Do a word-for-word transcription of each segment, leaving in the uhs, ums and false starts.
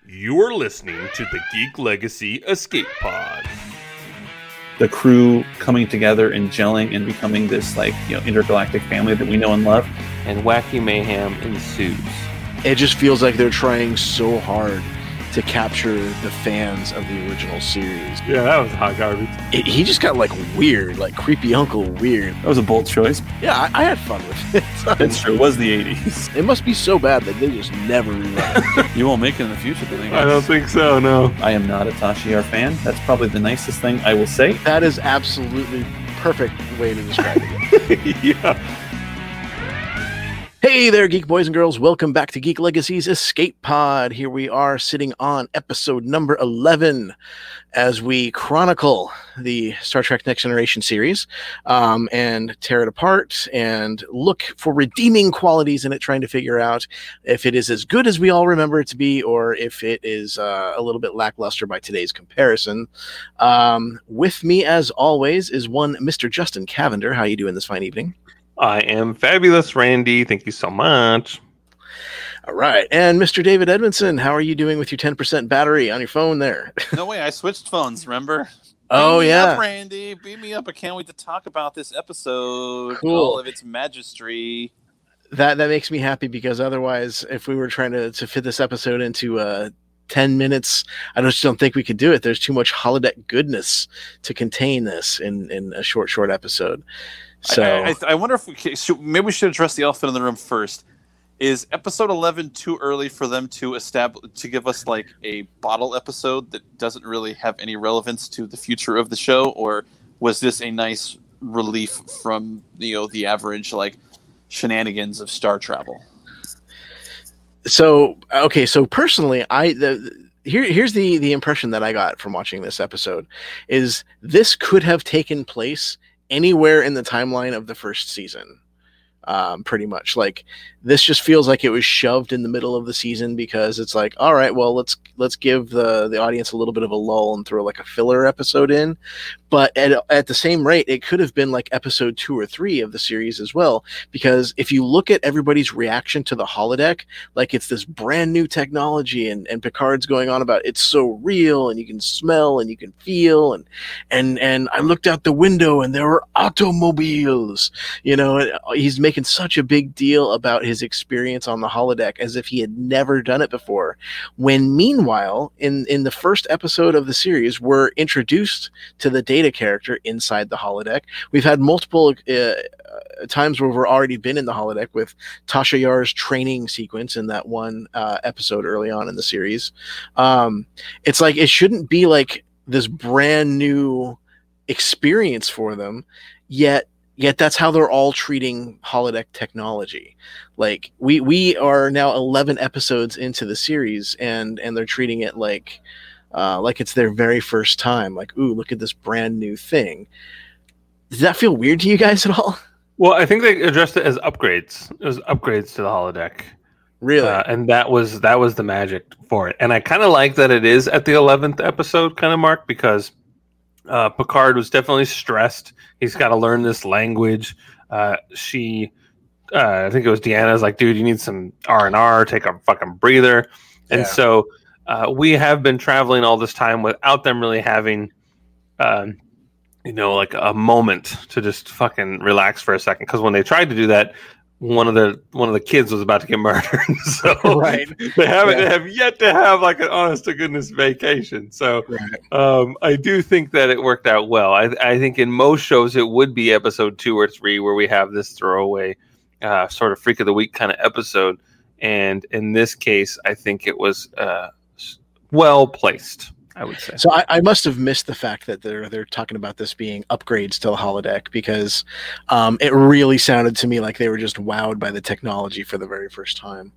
You're listening to the Geek Legacy Escape Pod. The crew coming together and gelling and becoming this, like, you know, intergalactic family that we know and love. And wacky mayhem ensues. It just feels like they're trying so hard to capture the fans of the original series. Yeah, that was hot garbage. It, he just got like weird, like creepy Uncle Weird. That was a bold choice. Yeah, I, I had fun with it. It's true. It was the eighties. It must be so bad that they just never rerun it. You won't make it in the future, do you? I don't think so, no. I am not a Tasha Yar fan. That's probably the nicest thing I will say. That is absolutely perfect way to describe it. Yeah. Hey there, geek boys and girls. Welcome back to Geek Legacy's Escape Pod. Here we are sitting on episode number eleven as we chronicle the Star Trek Next Generation series um, and tear it apart and look for redeeming qualities in it, trying to figure out if it is as good as we all remember it to be or if it is uh, a little bit lackluster by today's comparison. Um, with me, as always, is one Mister Justin Cavender. How you doing this fine evening? I am fabulous, Randy. Thank you so much. All right. And Mister David Edmondson, how are you doing with your ten percent battery on your phone there? No way, I switched phones, remember? Oh, Beam me yeah. up, Randy. Beam me up. I can't wait to talk about this episode. Cool. All of its magistry. That that makes me happy because otherwise, if we were trying to, to fit this episode into uh, ten minutes, I just don't think we could do it. There's too much holodeck goodness to contain this in, in a short, short episode. So I, I, I wonder if we should, maybe we should address the elephant in the room first. Is episode eleven too early for them to establish to give us like a bottle episode that doesn't really have any relevance to the future of the show, or was this a nice relief from you know the average like shenanigans of star travel? So okay, so personally, I the, here here's the the impression that I got from watching this episode is this could have taken place anywhere in the timeline of the first season. Um, pretty much like this just feels like it was shoved in the middle of the season because it's like, all right, well, let's let's give the the audience a little bit of a lull and throw like a filler episode in. But at, at the same rate, it could have been like episode two or three of the series as well, because if you look at everybody's reaction to the holodeck, like it's this brand new technology and, and Picard's going on about it's so real and you can smell and you can feel and and and I looked out the window and there were automobiles, you know, and he's making such a big deal about his experience on the holodeck as if he had never done it before. When meanwhile, in, in the first episode of the series, we're introduced to the Data character inside the holodeck. We've had multiple uh, times where we've already been in the holodeck with Tasha Yar's training sequence in that one uh, episode early on in the series. Um, it's like it shouldn't be like this brand new experience for them, yet Yet that's how they're all treating holodeck technology. Like we we are now eleven episodes into the series, and and they're treating it like uh, like it's their very first time. Like, ooh, look at this brand new thing. Does that feel weird to you guys at all? Well, I think they addressed it as upgrades. It was upgrades to the holodeck. Really? Uh, and that was that was the magic for it. And I kind of like that it is at the eleventh episode kind of mark because uh, Picard was definitely stressed. He's got to learn this language. Uh, she, uh, I think it was Deanna's like, dude, you need some R and R, take a fucking breather. And Yeah. so uh, we have been traveling all this time without them really having, um, you know, like a moment to just fucking relax for a second. Because when they tried to do that, one of the one of the kids was about to get murdered. So Right. they haven't Yeah. they have yet to have like an honest to goodness vacation. So Right. um, I do think that it worked out well. I, I think in most shows it would be episode two or three where we have this throwaway uh, sort of freak of the week kind of episode. And in this case, I think it was uh, well placed, I would say. So I, I must have missed the fact that they're they're talking about this being upgrades to the holodeck because um, it really sounded to me like they were just wowed by the technology for the very first time.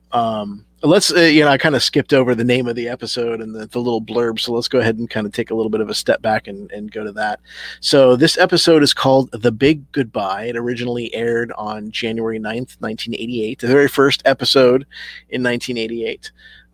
Um, let's uh, you know I kind of skipped over the name of the episode and the, the little blurb, so let's go ahead and kind of take a little bit of a step back and, and go to that. So this episode is called The Big Goodbye. It originally aired on January ninth, nineteen eighty-eight, the very first episode in nineteen eighty-eight.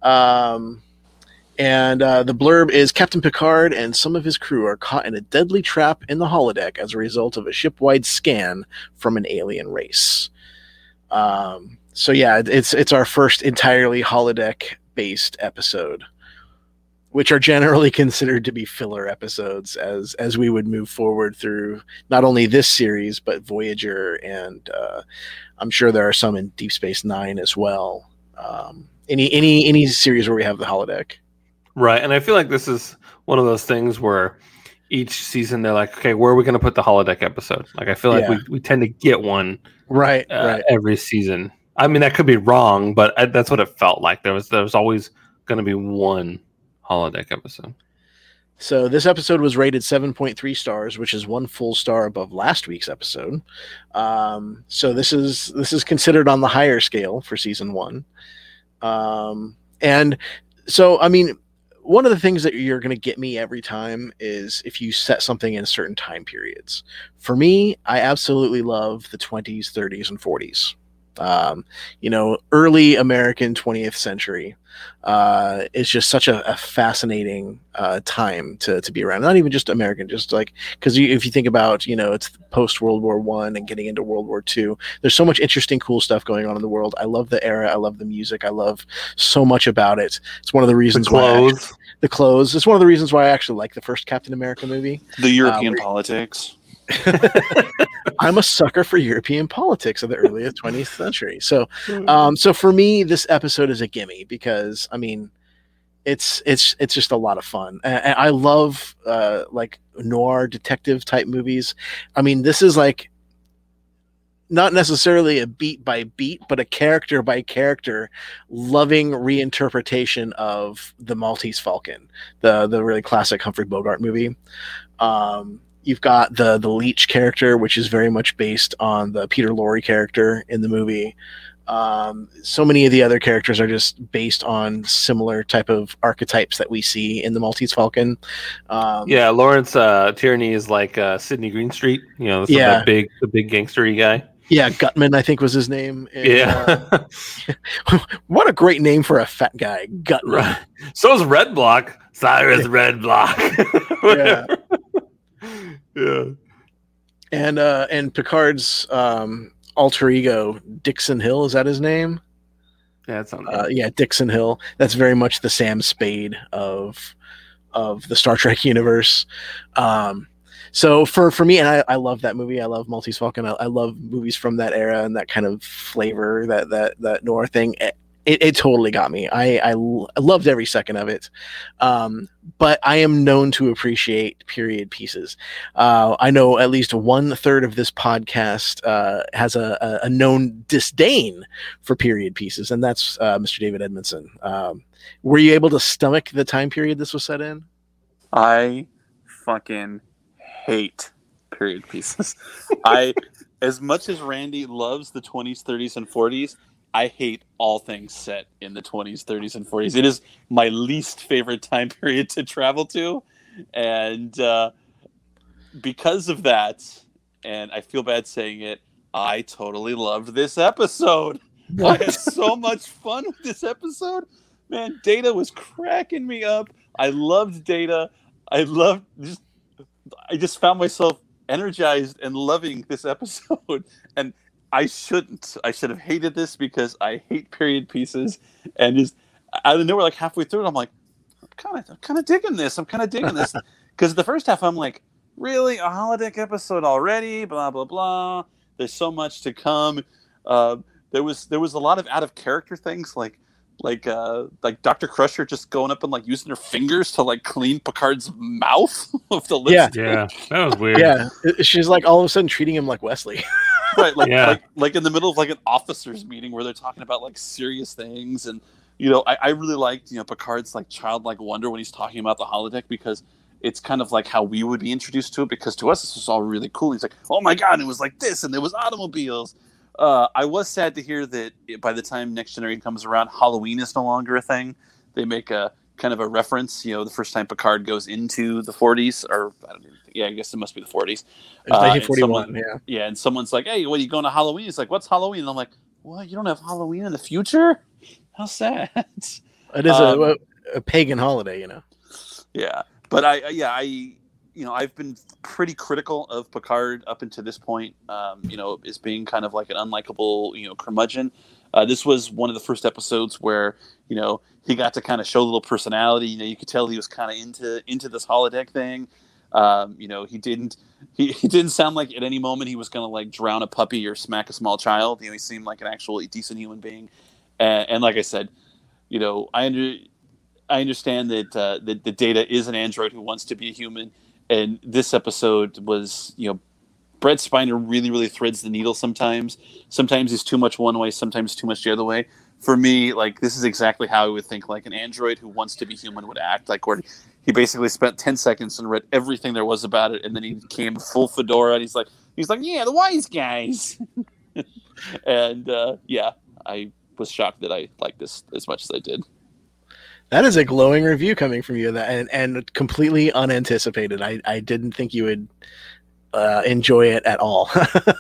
Um, And uh, the blurb is Captain Picard and some of his crew are caught in a deadly trap in the holodeck as a result of a ship-wide scan from an alien race. Um, so yeah, it's it's our first entirely holodeck based episode, which are generally considered to be filler episodes as as we would move forward through not only this series but Voyager, and uh, I'm sure there are some in Deep Space Nine as well. Um, any any any series where we have the holodeck, Right, and I feel like this is one of those things where each season they're like, okay, where are we going to put the holodeck episode? Like, I feel like Yeah. we, we tend to get one right? uh, right. every season. I mean, that could be wrong, but I, that's what it felt like. There was there was always going to be one holodeck episode. So this episode was rated seven point three stars, which is one full star above last week's episode. Um, so this is this is considered on the higher scale for season one. Um, and so, I mean, one of the things that you're going to get me every time is if you set something in certain time periods. For me, I absolutely love the twenties, thirties, and forties. Um, you know, early American twentieth century uh, is just such a, a fascinating uh, time to, to be around. Not even just American, just like, because you, if you think about, you know, it's post World War One and getting into World War Two. There's so much interesting, cool stuff going on in the world. I love the era. I love the music. I love so much about it. It's one of the reasons The why I clothes. actually- the clothes. It's one of the reasons why I actually like the first Captain America movie. The European where- politics. I'm a sucker for European politics of the early twentieth century. So, um, so for me, this episode is a gimme because I mean, it's it's it's just a lot of fun. And and I love uh, like noir detective type movies. I mean, this is like not necessarily a beat by beat, but a character by character, loving reinterpretation of the Maltese Falcon, the the really classic Humphrey Bogart movie. Um, You've got the the Leech character, which is very much based on the Peter Lorre character in the movie. Um, so many of the other characters are just based on similar type of archetypes that we see in the Maltese Falcon. Um, Yeah, Lawrence uh, Tierney is like uh, Sidney Greenstreet. You know, so Yeah. that big, the big gangstery guy. yeah, Gutman, I think was his name. And, Yeah, uh, what a great name for a fat guy, Gutman. right. So is Red Block. Cyrus Red Block. Yeah. Yeah. And uh, and Picard's um, alter ego, Dixon Hill, is that his name? Yeah, that sounds Uh, yeah, Dixon Hill. That's very much the Sam Spade of of the Star Trek universe. Um, so for, for me, and I, I love that movie. I love Maltese Falcon. I, I love movies from that era and that kind of flavor, that that that noir thing. It, it, it totally got me. I, I l- I loved every second of it. Um, but I am known to appreciate period pieces. Uh, I know at least one third of this podcast uh, has a, a, a known disdain for period pieces, and that's uh, Mister David Edmondson. Um, were you able to stomach the time period this was set in? I fucking hate period pieces. I, as much as Randy loves the twenties, thirties, and forties, I hate all things set in the twenties, thirties, and forties. It is my least favorite time period to travel to. And uh, because of that, and I feel bad saying it, I totally loved this episode. I had so much fun with this episode. Man, Data was cracking me up. I loved Data. I loved just I just found myself energized and loving this episode. And I shouldn't. I should have hated this because I hate period pieces. And just out of nowhere, like halfway through it, I'm like, I'm kind of, I'm kind of digging this. I'm kind of digging this because the first half, I'm like, really a holodeck episode already? Blah blah blah. There's so much to come. Uh, there was there was a lot of out of character things like. Like uh, like Doctor Crusher just going up and like using her fingers to like clean Picard's mouth of the lipstick. Yeah, that was weird. Yeah, she's like all of a sudden treating him like Wesley. Right, like, Yeah. like like in the middle of like an officers meeting where they're talking about like serious things, and you know, I, I really liked you know Picard's like childlike wonder when he's talking about the holodeck because it's kind of like how we would be introduced to it because to us this was all really cool. He's like, oh my god, it was like this, and there was automobiles. Uh, I was sad to hear that it, by the time Next Generation comes around, Halloween is no longer a thing. They make a kind of a reference, you know, the first time Picard goes into the forties, or I don't even think, yeah, I guess it must be the forties. It's Uh, nineteen and forty-one. someone- Yeah. Yeah, and someone's like, "Hey, what are you going to Halloween?" He's like, "What's Halloween?" And I'm like, "What? You don't have Halloween in the future? How sad." It is Um, a, a pagan holiday, you know. Yeah, but I, yeah, I, you know, I've been pretty critical of Picard up until this point. Um, you know, as being kind of like an unlikable, you know, curmudgeon. Uh, this was one of the first episodes where, you know, he got to kind of show a little personality. You know, you could tell he was kind of into into this holodeck thing. Um, you know, he didn't he, he didn't sound like at any moment he was going to like drown a puppy or smack a small child. You know, he seemed like an actually decent human being. And, and like I said, you know, I under I understand that uh, that the Data is an android who wants to be a human. And this episode was, you know, Brett Spiner really, really threads the needle sometimes. Sometimes he's too much one way, sometimes too much the other way. For me, like, this is exactly how I would think like an android who wants to be human would act. Like, where he basically spent ten seconds and read everything there was about it, and then he came full fedora, and he's like, he's like, yeah, the wise guys. and uh, yeah, I was shocked that I liked this as much as I did. That is a glowing review coming from you, that and, and completely unanticipated. I, I didn't think you would uh, enjoy it at all.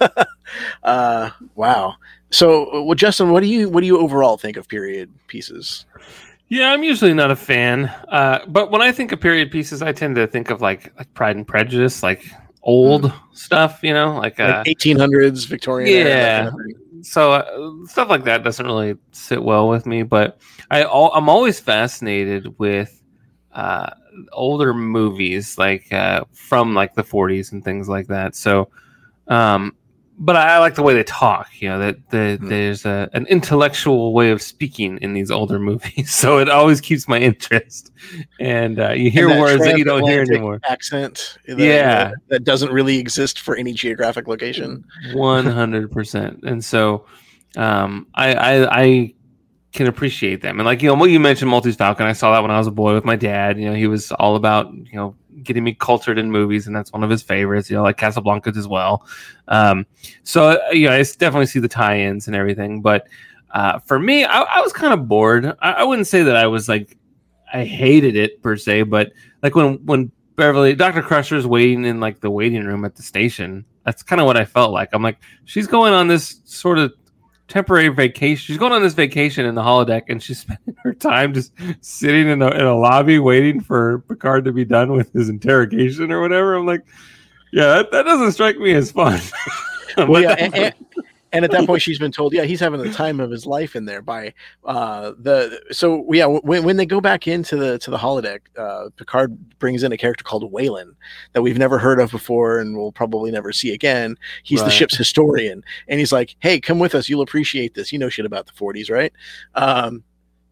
uh, wow. So, well, Justin, what do you what do you overall think of period pieces? Yeah, I'm usually not a fan, uh, but when I think of period pieces, I tend to think of like like Pride and Prejudice, like old mm. stuff, you know, like, uh, like eighteen hundreds Victorian. Yeah, era, kind of so uh, stuff like that doesn't really sit well with me. But I al- I'm always fascinated with uh, older movies, like uh, from like the forties and things like that. So. Um, But I like the way they talk, you know, that the, mm. there's a, an intellectual way of speaking in these older movies. So it always keeps my interest. And uh, you hear that words that you don't hear anymore. Accent. That, yeah. That, that doesn't really exist for any geographic location. one hundred percent. And so um, I, I, I can appreciate them. And like, you know, you mentioned Maltese Falcon. I saw that when I was a boy with my dad. You know, he was all about, you know, getting me cultured in movies, and that's one of his favorites, you know, like Casablanca as well. Um, so, you know, I definitely see the tie-ins and everything, but uh, for me, I, I was kind of bored. I, I wouldn't say that I was like, I hated it per se, but like when, when Beverly, Doctor Crusher's waiting in like the waiting room at the station, that's kind of what I felt like. I'm like, she's going on this sort of temporary vacation. She's going on this vacation in the holodeck, and she's spending her time just sitting in a, in a lobby waiting for Picard to be done with his interrogation or whatever. I'm like, yeah, that, that doesn't strike me as fun. Well, yeah, and, and, and at that point, she's been told, yeah, he's having the time of his life in there by uh, the. So yeah, when when they go back into the to the holodeck, uh, Picard brings in a character called Wayland that we've never heard of before and we'll probably never see again. He's right. the ship's historian, and he's like, "Hey, come with us. You'll appreciate this. You know shit about the forties, right?" Um,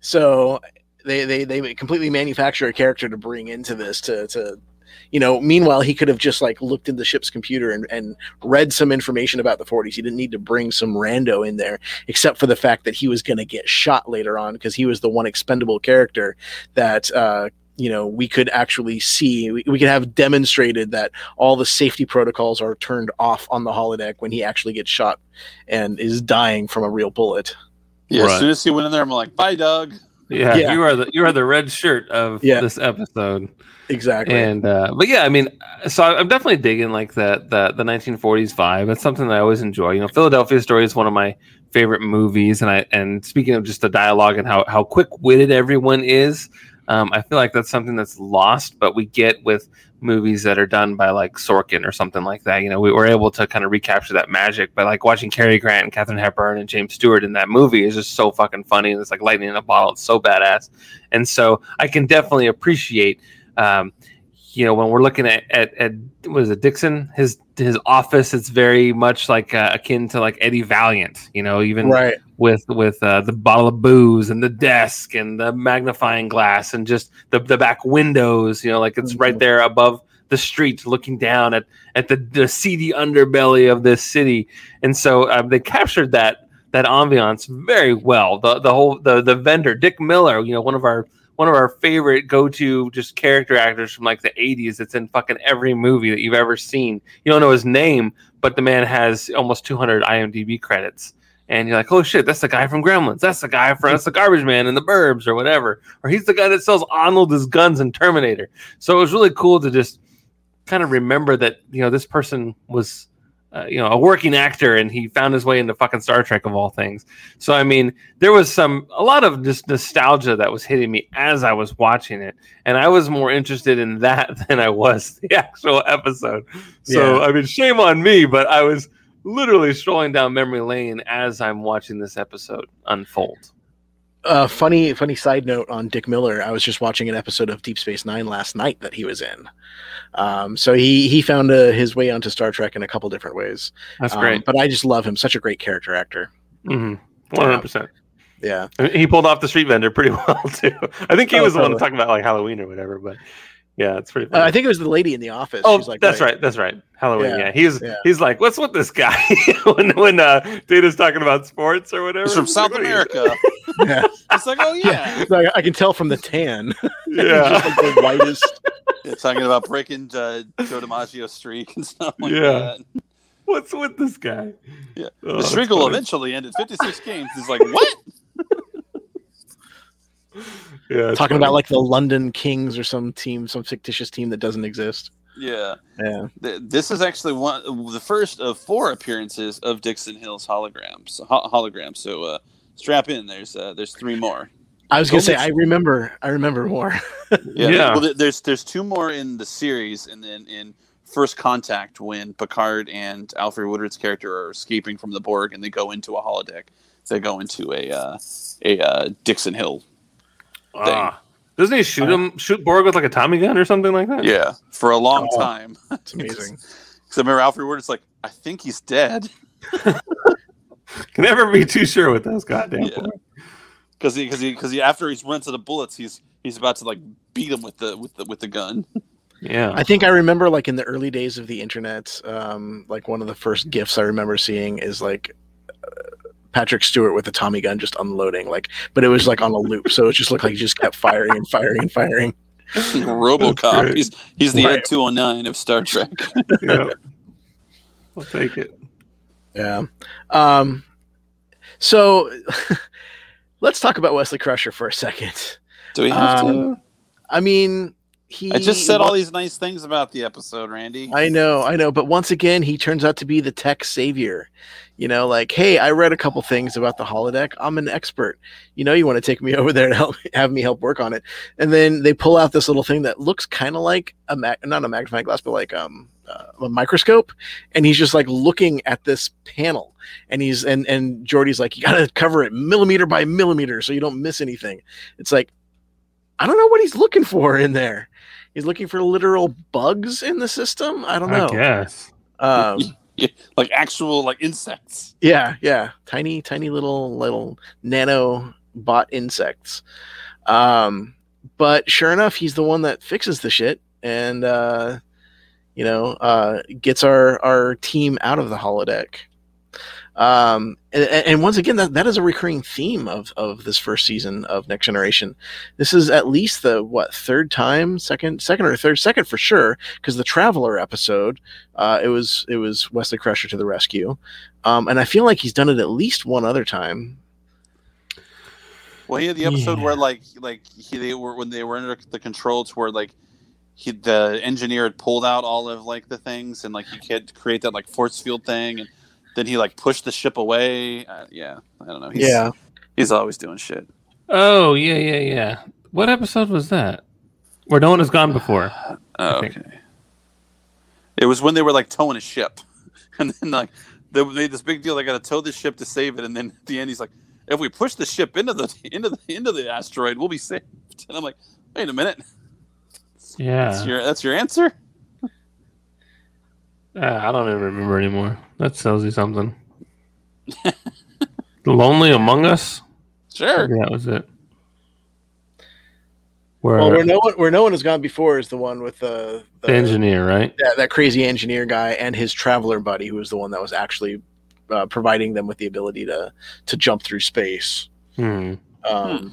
so they they they completely manufacture a character to bring into this to to. You know, meanwhile, he could have just like looked in the ship's computer and, and read some information about the forties. He didn't need to bring some rando in there, except for the fact that he was going to get shot later on because he was the one expendable character that, uh, you know, we could actually see. We, we could have demonstrated that all the safety protocols are turned off on the holodeck when he actually gets shot and is dying from a real bullet. Yeah, right. As soon as he went in there, I'm like, bye, Doug. Yeah, yeah. you are the you are the red shirt of yeah. this episode. Exactly. And uh, but yeah, I mean, so I'm definitely digging like the, the the nineteen forties vibe. That's something that I always enjoy. You know, Philadelphia Story is one of my favorite movies, and I and speaking of just the dialogue and how how quick witted everyone is, um, I feel like that's something that's lost, but we get with movies that are done by like Sorkin or something like that. You know, we were able to kind of recapture that magic by like watching Cary Grant and Katharine Hepburn and James Stewart in that movie is just so fucking funny, and it's like lightning in a bottle. It's so badass, and so I can definitely appreciate. Um, you know, when we're looking at, at, at what is it, Dixon, his his office, it's very much like uh, akin to like Eddie Valiant, you know, even right. with with uh, the bottle of booze and the desk and the magnifying glass and just the, the back windows, you know, like it's mm-hmm. right there above the street looking down at, at the, the seedy underbelly of this city. And so um, they captured that that ambiance very well. The the whole the the vendor, Dick Miller, you know, one of our One of our favorite go-to just character actors from like the eighties. It's in fucking every movie that you've ever seen. You don't know his name, but the man has almost two hundred I M D B credits. And you're like, oh shit, that's the guy from Gremlins. That's the guy from, that's the garbage man in the Burbs or whatever. Or he's the guy that sells Arnold his guns in Terminator. So it was really cool to just kind of remember that, you know, this person was, Uh, you know, a working actor, and he found his way into fucking Star Trek of all things. So, I mean, there was some, a lot of just nostalgia that was hitting me as I was watching it. And I was more interested in that than I was the actual episode. So, yeah. I mean, shame on me, but I was literally strolling down memory lane as I'm watching this episode unfold. Uh, funny, funny side note on Dick Miller. I was just watching an episode of Deep Space Nine last night that he was in. Um, so he he found uh, his way onto Star Trek in a couple different ways. That's Um, great. but I just love him. Such a great character actor. Mm-hmm. one hundred percent. Yeah. He pulled off the street vendor pretty well too. I think he Oh, was the one totally. talking about like Halloween or whatever. But yeah, it's pretty Uh, funny. I think it was the lady in the office. Oh, She's like, that's "Wait." right. That's right. Halloween. Yeah, Yeah, he's yeah. he's like, what's with this guy when when uh, Data's talking about sports or whatever? It's from He's South like, what are you- America. Yeah. It's like, oh yeah. So I, I can tell from the tan. Yeah, He's just like the whitest. Yeah, talking about breaking uh, Joe DiMaggio's streak and stuff like Yeah. that. what's with this guy? Yeah. Oh, The that's streak will funny. eventually end at fifty-six games. He's like, what? Yeah, it's Talking funny. about like the London Kings or some team, some fictitious team that doesn't exist. Yeah. Yeah. Th- This is actually one the first of four appearances of Dixon Hill's holograms. Ho- hologram. So uh, strap in. There's uh, there's three more. I was gonna say Only- I remember. I remember more. Yeah. Yeah. Well, th- there's there's two more in the series, and then in First Contact, when Picard and Alfred Woodard's character are escaping from the Borg, and they go into a holodeck. They go into a uh, a uh, Dixon Hill. Ah. Doesn't he shoot him? Shoot Borg with like a Tommy gun or something like that? Yeah, for a long Oh. time. It's amazing. Because I remember Alfred Woodard's like, I think he's dead. Can never be too sure with those goddamn. Yeah. Borg. Because he, because he, because he, after he's run to the bullets, he's he's about to like beat him with the with the with the gun. Yeah. I think I remember like in the early days of the internet, um, like one of the first gifs I remember seeing is like uh, Patrick Stewart with a Tommy gun just unloading, like, but it was like on a loop, so it just looked like he just kept firing and firing and firing. RoboCop. great. He's he's the Right. Ed two oh nine of Star Trek. Yeah. I'll take it. Yeah. Um, so let's talk about Wesley Crusher for a second. Do we have Um, to? I mean, he. I just said all these nice things about the episode, Randy. I know, I know, but once again, he turns out to be the tech savior. You know, like, hey, I read a couple things about the holodeck. I'm an expert. You know, you want to take me over there to help have me help work on it. And then they pull out this little thing that looks kind of like a mag- not a magnifying glass, but like um uh, a microscope. And he's just like looking at this panel. And he's and and Geordi's like, you got to cover it millimeter by millimeter so you don't miss anything. It's like, I don't know what he's looking for in there. He's looking for literal bugs in the system. I don't know. I guess. Um, Yeah, like actual like insects. yeah, yeah, tiny, tiny little little nano bot insects. Um, but sure enough, he's the one that fixes the shit and uh, you know uh, gets our our team out of the holodeck. Um, and, and once again, that, that is a recurring theme of, of this first season of Next Generation. This is at least the what third time, second, second or third, second for sure, because the Traveler episode, uh, it was it was Wesley Crusher to the rescue, um, and I feel like he's done it at least one other time. Well, he had the episode Yeah. where like like he, they were when they were under the controls where like he the engineer had pulled out all of like the things and like he could create that like force field thing and then he like pushed the ship away. Uh, yeah, I don't know. He's, Yeah, he's always doing shit. Oh yeah, yeah, yeah. What episode was that? Where no one has gone before. Oh, Okay. okay. It was when they were like towing a ship, and then like they made this big deal. They got to tow the ship to save it, and then at the end he's like, "If we push the ship into the into the into the asteroid, we'll be saved." And I'm like, "Wait a minute, Yeah. that's your that's your answer?" Uh, I don't even remember anymore. That tells you something. Lonely Among Us? Sure. Maybe that was it. Where well, where no one where no one has gone before is the one with the, the the engineer, right? that, that crazy engineer guy and his traveler buddy, who was the one that was actually uh, providing them with the ability to to jump through space. Hmm. Um,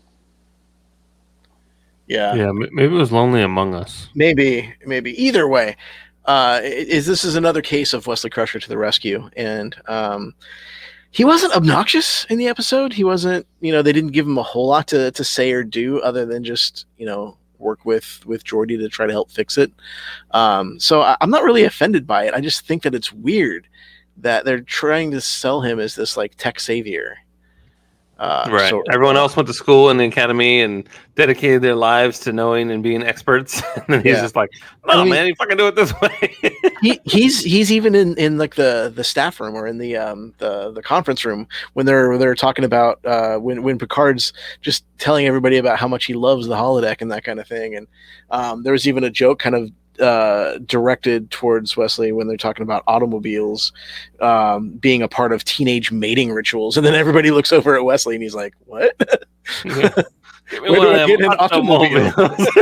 Yeah, Yeah, m- maybe it was Lonely Among Us. maybe, maybe. Either way, uh, is this is another case of Wesley Crusher to the rescue, and um, he wasn't obnoxious in the episode. He wasn't, you know, they didn't give him a whole lot to, to say or do other than just, you know, work with with Geordi to try to help fix it. Um, so I, I'm not really offended by it. I just think that it's weird that they're trying to sell him as this like tech savior. Uh, Right. So, Everyone else went to school in the academy and dedicated their lives to knowing and being experts. And then he's Yeah. just like, "No, I mean- man, you fucking do it this way." he, he's he's even in, in like the, the staff room or in the um the, the conference room when they're they're talking about uh when when Picard's just telling everybody about how much he loves the holodeck and that kind of thing. And um, there was even a joke kind of uh, directed towards Wesley when they're talking about automobiles um, being a part of teenage mating rituals, and then everybody looks over at Wesley and he's like, "What? Yeah. Give me Where one do of I them get an automobile?"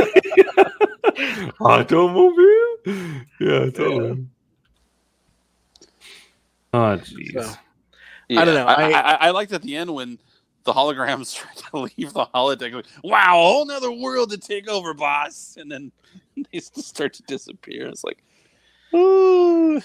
Automobile? Yeah, totally. Oh, jeez. So, Yeah, I don't know, I, I- I, I liked at the end when the holograms tried to leave the holodeck. Like, wow, a whole nother world to take over, boss. And then they just start to disappear. It's like, ooh.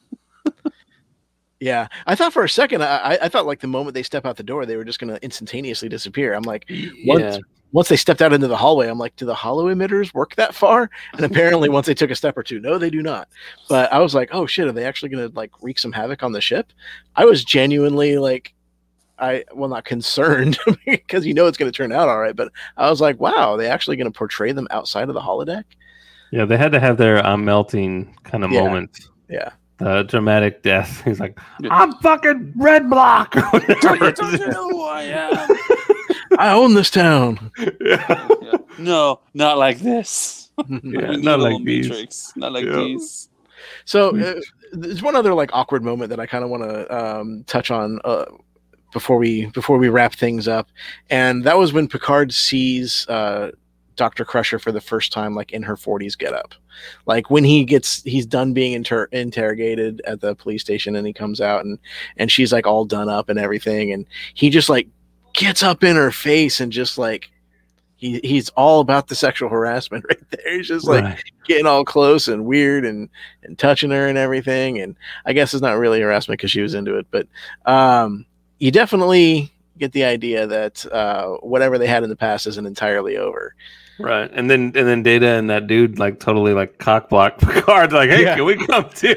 Yeah, I thought for a second, I, I thought like the moment they step out the door, they were just going to instantaneously disappear. I'm like, once, Yeah. once they stepped out into the hallway, I'm like, do the hollow emitters work that far? And apparently, once they took a step or two, no, they do not. But I was like, oh shit, are they actually going to like wreak some havoc on the ship? I was genuinely like, I well, not concerned because you know it's going to turn out all right. But I was like, wow, are they actually going to portray them outside of the holodeck? Yeah, they had to have their I'm melting kind of Yeah. moment. Yeah. The dramatic death. He's like, Yeah. I'm fucking red block. or whatever. Don't you know who I am? I own this town. Yeah. Yeah. No, not like this. Yeah, We need not a little like these. Matrix. Not like Yeah. these. So uh, there's one other like awkward moment that I kind of want to um, touch on uh, before we before we wrap things up, and that was when Picard sees uh, Doctor Crusher for the first time, like in her forties getup. Like when he gets he's done being inter- interrogated at the police station, and he comes out and and she's like all done up and everything, and he just like gets up in her face and just like. He, he's all about the sexual harassment right there. He's just like Right. getting all close and weird and, and touching her and everything. And I guess it's not really harassment because she was into it, but um, you definitely get the idea that uh, whatever they had in the past isn't entirely over. Right. And then and then Data and that dude like totally like cock block Picard, like, hey, Yeah. can we come too?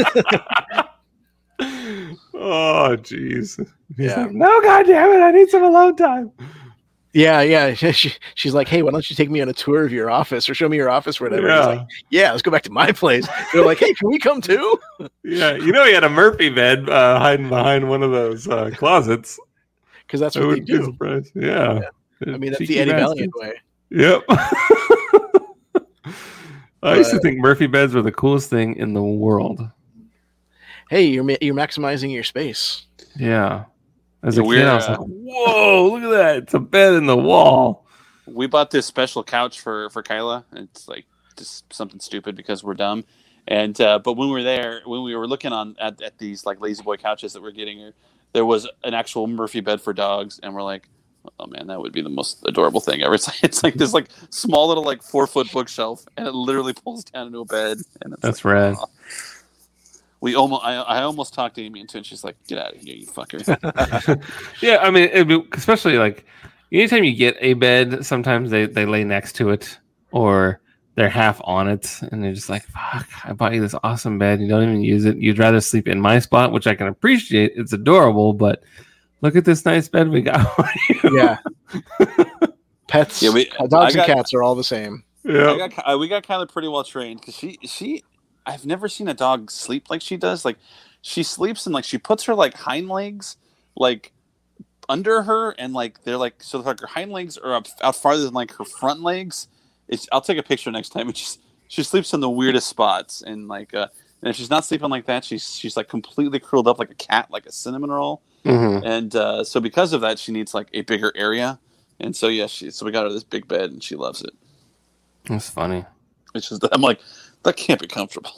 Oh jeez. He's Yeah. like, no, god damn it, I need some alone time. Yeah, yeah. She, she's like, hey, why don't you take me on a tour of your office or show me your office or whatever? He's Yeah. like, yeah, let's go back to my place. They're like, hey, can we come too? Yeah. You know he had a Murphy bed uh, hiding behind one of those uh, closets. Because that's I what they wouldn't be do. surprised. Yeah. I mean, that's Cheeky the Eddie bastards. Valiant way. Yep. I used to But- think Murphy beds were the coolest thing in the world. Hey, you're ma- you're maximizing your space. Yeah. As a Yeah, kid, we're, I was uh, like, whoa, look at that. It's a bed in the wall. We bought this special couch for for Kyla. It's like just something stupid because we're dumb. And uh, but when we were there, when we were looking on at, at these like lazy boy couches that we're getting her, there was an actual Murphy bed for dogs, and we're like, oh man, that would be the most adorable thing ever. It's like, it's like this like small little like four foot bookshelf, and it literally pulls down into a bed. And it's That's like, rad. aw. We almost, I, I almost talked to Amy into it. And she's like, "Get out of here, you fucker!" Yeah, I mean, it'd be, especially like anytime you get a bed, sometimes they, they lay next to it or they're half on it, and they're just like, fuck, I bought you this awesome bed. You don't even use it. You'd rather sleep in my spot, which I can appreciate. It's adorable, but look at this nice bed we got for you. Yeah. Pets, Yeah, we- dogs I and got- cats are all the same. I Yeah. got, Ky- uh, we got Kyla pretty well trained because she she I've never seen a dog sleep like she does. Like she sleeps and like she puts her like hind legs like under her, and like they're like so like her hind legs are up out farther than like her front legs. It's I'll take a picture next time. And she's she sleeps in the weirdest spots, and like uh, and if she's not sleeping like that, she's she's like completely curled up like a cat, like a cinnamon roll. Mhm. And uh, so because of that, she needs like a bigger area. And so yeah, she so we got her this big bed, and she loves it. That's funny. It's just I'm like, that can't be comfortable.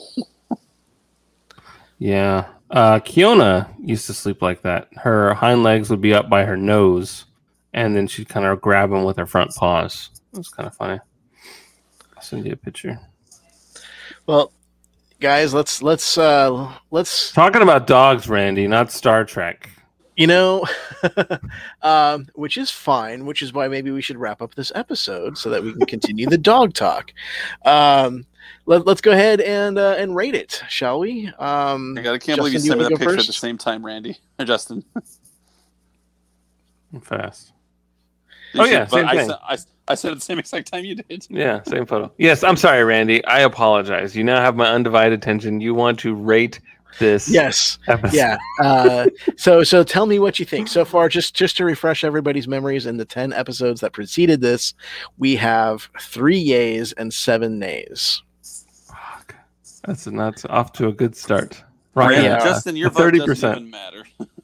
Yeah. Uh, Kiona used to sleep like that. Her hind legs would be up by her nose, and then she'd kind of grab them with her front paws. It was kind of funny. I'll send you a picture. Well, guys, let's let's uh let's Talking about dogs, Randy, not Star Trek. you know, um, which is fine. Which is why maybe we should wrap up this episode so that we can continue the dog talk. Um, let, let's go ahead and uh, and rate it, shall we? Um, I, got, I can't believe you Justin, sent me wanna that go picture at first? the same time, Randy or Justin. Fast. You Oh, said- yeah, but same I thing. said, I, I said it the same exact time you did. Yeah, same photo. Yes, I'm sorry, Randy. I apologize. You now have my undivided attention. You want to rate this Yes. episode. Yeah. Uh, so so tell me what you think so far. Just just to refresh everybody's memories, in the ten episodes that preceded this, we have three yays and seven nays. Fuck. That's that's off to a good start. Right. Brandon, Yeah. Justin, your vote thirty doesn't percent. even matter.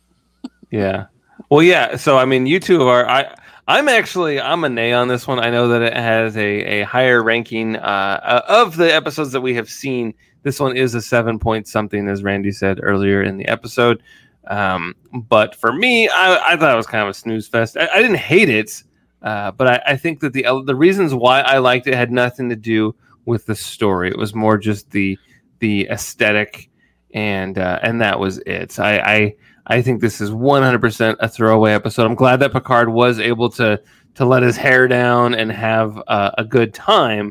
Yeah. Well, yeah. So I mean, you two are. I. I'm actually. I'm a nay on this one. I know that it has a a higher ranking uh, of the episodes that we have seen. This one is a seven point something, as Randy said earlier in the episode. Um, but for me, I, I thought it was kind of a snooze fest. I, I didn't hate it, uh, but I, I think that the the reasons why I liked it had nothing to do with the story. It was more just the the aesthetic, and uh, and that was it. I, I I think this is one hundred percent a throwaway episode. I'm glad that Picard was able to to let his hair down and have uh, a good time.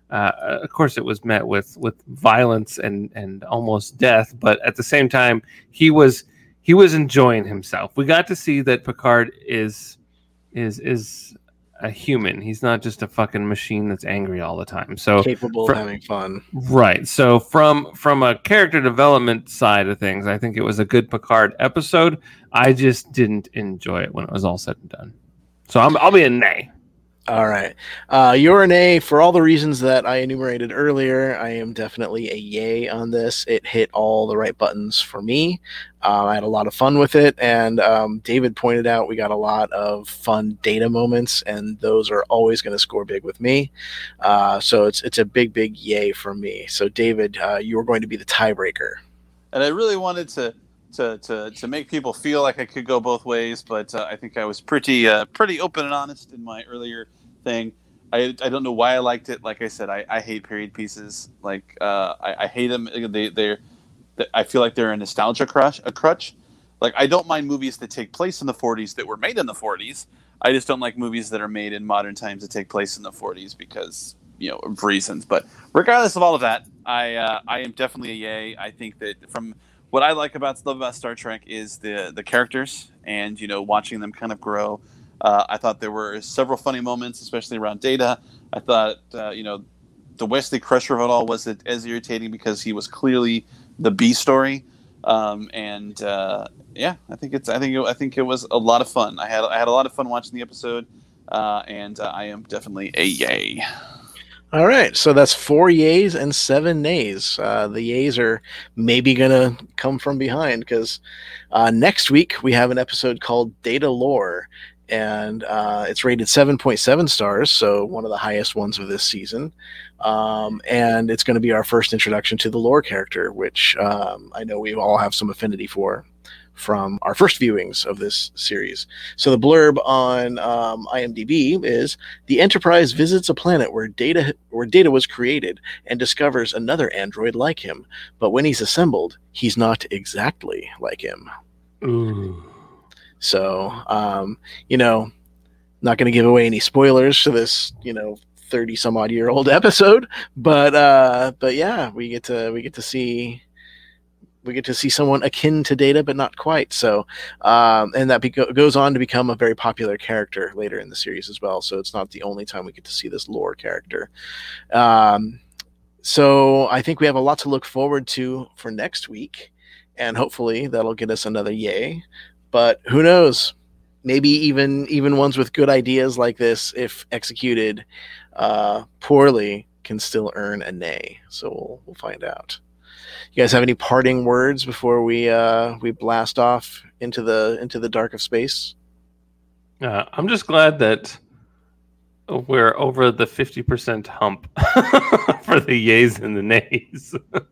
Uh, of course, it was met with with violence and and almost death, but at the same time, he was he was enjoying himself. We got to see that Picard is is is a human. He's not just a fucking machine that's angry all the time. So Capable for- of having fun. right. So from from a character development side of things, I think it was a good Picard episode. I just didn't enjoy it when it was all said and done. So I'm, I'll be a nay. All right. Uh, you're an A for all the reasons that I enumerated earlier. I am definitely a yay on this. It hit all the right buttons for me. Uh, I had a lot of fun with it. And um, David pointed out we got a lot of fun data moments, and those are always going to score big with me. Uh, so it's it's a big, big yay for me. So, David, uh, you're going to be the tiebreaker. And I really wanted to to to to make people feel like I could go both ways, but uh, I think I was pretty uh, pretty open and honest in my earlier thing. I, I don't know why I liked it. Like I said, I, I hate period pieces. Like uh, I, I hate them. They they're I feel like they're a nostalgia crush. A crutch. Like I don't mind movies that take place in the forties that were made in the forties. I just don't like movies that are made in modern times that take place in the forties because you know of reasons. But regardless of all of that, I uh, I am definitely a yay. I think that from what I like about love about Star Trek is the the characters and you know watching them kind of grow. Uh, I thought there were several funny moments, especially around Data. I thought, uh, you know, the Wesley Crusher of it all wasn't as irritating because he was clearly the B story. Um, and uh, yeah, I think it's. I think it, I think it was a lot of fun. I had I had a lot of fun watching the episode, uh, and uh, I am definitely a yay. All right, so that's four yays and seven nays. Uh, the yays are maybe going to come from behind because uh, next week we have an episode called Data Lore, and uh, it's rated seven point seven stars, so one of the highest ones of this season. Um, and it's going to be our first introduction to the lore character, which um, I know we all have some affinity for from our first viewings of this series. So the blurb on um, IMDb is: the Enterprise visits a planet where data where data was created and discovers another android like him. But when he's assembled, he's not exactly like him. Ooh. So, um, you know, not going to give away any spoilers to this, you know, thirty some odd year old episode, but uh, but yeah, we get to we get to see. We get to see someone akin to Data, but not quite. So, um, and that beco- goes on to become a very popular character later in the series as well. So it's not the only time we get to see this lore character. Um, so I think we have a lot to look forward to for next week, and hopefully that'll get us another yay. But who knows? Maybe even even ones with good ideas like this, if executed uh, poorly, can still earn a nay. So we'll we'll find out. You guys have any parting words before we uh, we blast off into the into the dark of space? Uh, I'm just glad that we're over the fifty percent hump for the yays and the nays.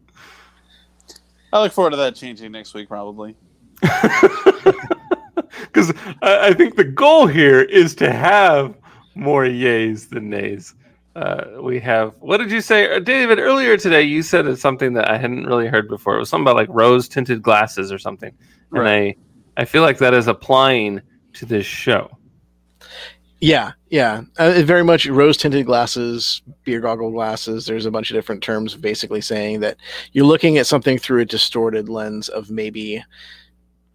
I look forward to that changing next week, probably. Because I, I think the goal here is to have more yays than nays. Uh, we have, what did you say, David? Earlier today, you said it's something that I hadn't really heard before. It was something about like rose tinted glasses or something, and Right. I, I feel like that is applying to this show. Yeah, yeah, uh, very much rose tinted glasses, beer goggle glasses. There's a bunch of different terms basically saying that you're looking at something through a distorted lens of maybe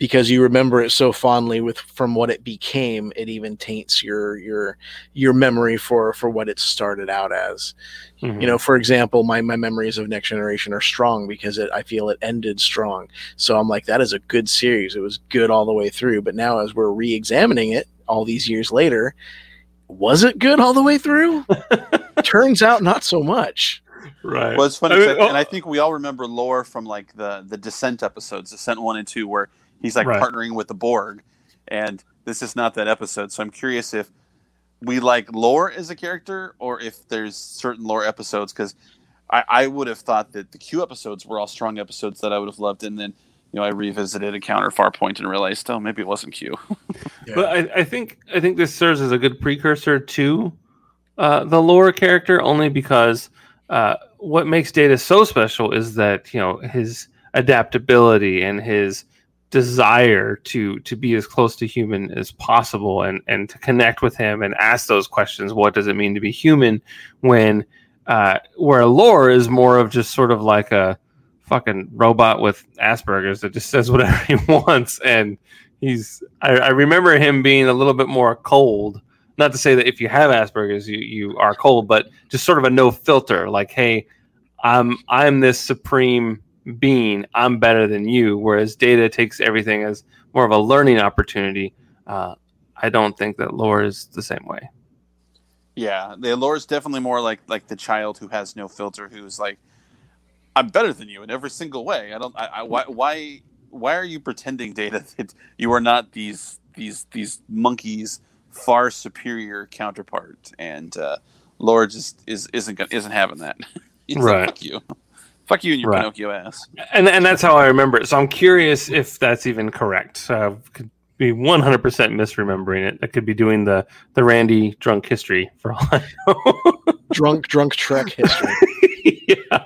because you remember it so fondly with from what it became, it even taints your your your memory for for what it started out as. Mm-hmm. You know, for example, my my memories of Next Generation are strong because it, I feel it ended strong. So I'm like, that is a good series. It was good all the way through. But now as we're re-examining it all these years later, was it good all the way through? Turns out not so much. Right. Well, it's funny, I mean, and I think we all remember lore from like the the Descent episodes, Descent one and two, where he's like right. partnering with the Borg, and this is not that episode. So I'm curious if we like lore as a character, or if there's certain lore episodes, because I, I would have thought that the Q episodes were all strong episodes that I would have loved, and then you know I revisited Encounter Farpoint and realized, oh, maybe it wasn't Q. Yeah. But I, I think I think this serves as a good precursor to uh, the lore character, only because uh, what makes Data so special is that you know his adaptability and his desire to to be as close to human as possible, and and to connect with him and ask those questions. What does it mean to be human? When uh, where lore is more of just sort of like a fucking robot with Asperger's that just says whatever he wants, and he's I, I remember him being a little bit more cold. Not to say that if you have Asperger's you, you are cold, but just sort of a no filter, like, hey, I'm I'm this supreme being, I'm better than you, whereas Data takes everything as more of a learning opportunity. Uh, I don't think that lore is the same way. Yeah, the lore is definitely more like like the child who has no filter, who's like, I'm better than you in every single way. I don't. I, I why why why are you pretending, Data, that you are not these these these monkeys' far superior counterpart? And uh, lore just is isn't isn't having that. He's right. Like, fuck you. Fuck you and your right. Pinocchio ass. And and that's how I remember it. So I'm curious if that's even correct. Uh, could be one hundred percent misremembering it. I could be doing the, the Randy drunk history for all I know. drunk, drunk Trek history. Yeah.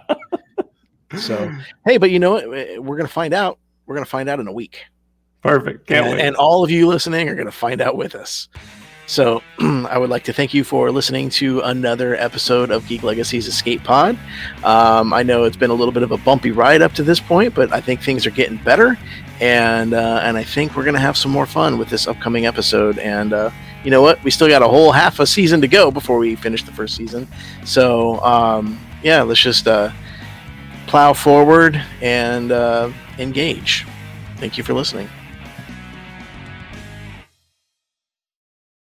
So, hey, but you know what? We're going to find out. We're going to find out in a week. Perfect. Can't and, wait. and all of you listening are going to find out with us. So I would like to thank you for listening to another episode of Geek Legacy's Escape Pod. Um, I know it's been a little bit of a bumpy ride up to this point, but I think things are getting better. And uh, and I think we're going to have some more fun with this upcoming episode. And uh, you know what? We still got a whole half a season to go before we finish the first season. So um, yeah, let's just uh, plow forward and uh, engage. Thank you for listening.